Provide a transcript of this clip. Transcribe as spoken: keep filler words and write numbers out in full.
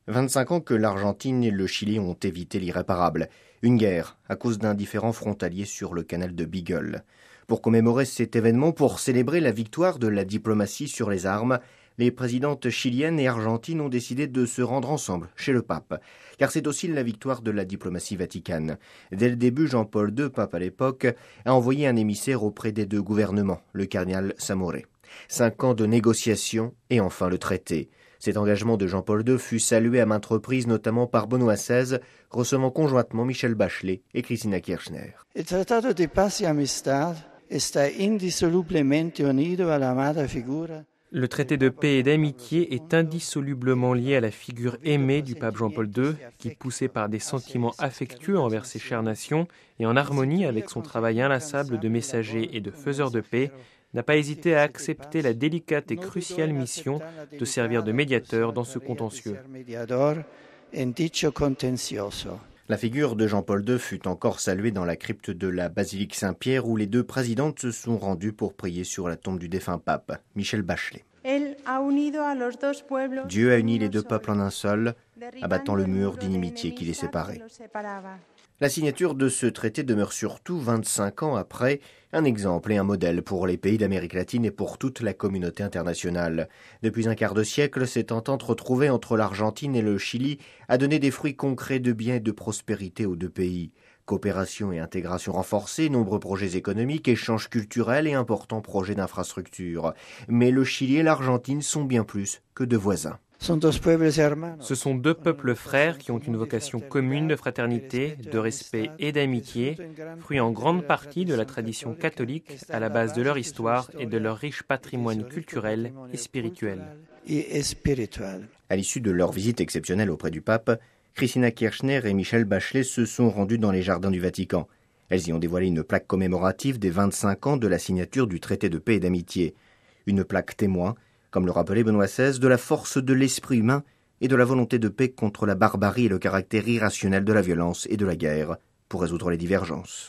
vingt-cinq ans que l'Argentine et le Chili ont évité l'irréparable. Une guerre à cause d'un différend frontalier sur le canal de Beagle. Pour commémorer cet événement, pour célébrer la victoire de la diplomatie sur les armes, les présidentes chiliennes et argentines ont décidé de se rendre ensemble chez le pape. Car c'est aussi la victoire de la diplomatie vaticane. Dès le début, Jean-Paul deux, pape à l'époque, a envoyé un émissaire auprès des deux gouvernements, le cardinal Samoré. Cinq ans de négociations et enfin le traité. Cet engagement de Jean-Paul deux fut salué à maintes reprises, notamment par Benoît seize, recevant conjointement Michel Bachelet et Cristina Kirchner. Il Trattato di Paz y Amistad está indisolublemente unido a la amada figura. Le traité de paix et d'amitié est indissolublement lié à la figure aimée du pape Jean-Paul deux, qui, poussé par des sentiments affectueux envers ses chères nations et en harmonie avec son travail inlassable de messager et de faiseur de paix, n'a pas hésité à accepter la délicate et cruciale mission de servir de médiateur dans ce contentieux. La figure de Jean-Paul deux fut encore saluée dans la crypte de la basilique Saint-Pierre où les deux présidentes se sont rendues pour prier sur la tombe du défunt pape, Michel Bachelet. Dieu a uni les deux peuples en un seul, abattant le mur d'inimitié qui les séparait. La signature de ce traité demeure surtout, vingt-cinq ans après, un exemple et un modèle pour les pays d'Amérique latine et pour toute la communauté internationale. Depuis un quart de siècle, cette entente retrouvée entre l'Argentine et le Chili a donné des fruits concrets de bien et de prospérité aux deux pays. Coopération et intégration renforcées, nombreux projets économiques, échanges culturels et importants projets d'infrastructure. Mais le Chili et l'Argentine sont bien plus que deux voisins. Ce sont deux peuples frères qui ont une vocation commune de fraternité, de respect et d'amitié, fruit en grande partie de la tradition catholique à la base de leur histoire et de leur riche patrimoine culturel et spirituel. À l'issue de leur visite exceptionnelle auprès du pape, Cristina Kirchner et Michel Bachelet se sont rendus dans les jardins du Vatican. Elles y ont dévoilé une plaque commémorative des vingt-cinq ans de la signature du traité de paix et d'amitié. Une plaque témoin, comme le rappelait Benoît seize, de la force de l'esprit humain et de la volonté de paix contre la barbarie et le caractère irrationnel de la violence et de la guerre pour résoudre les divergences.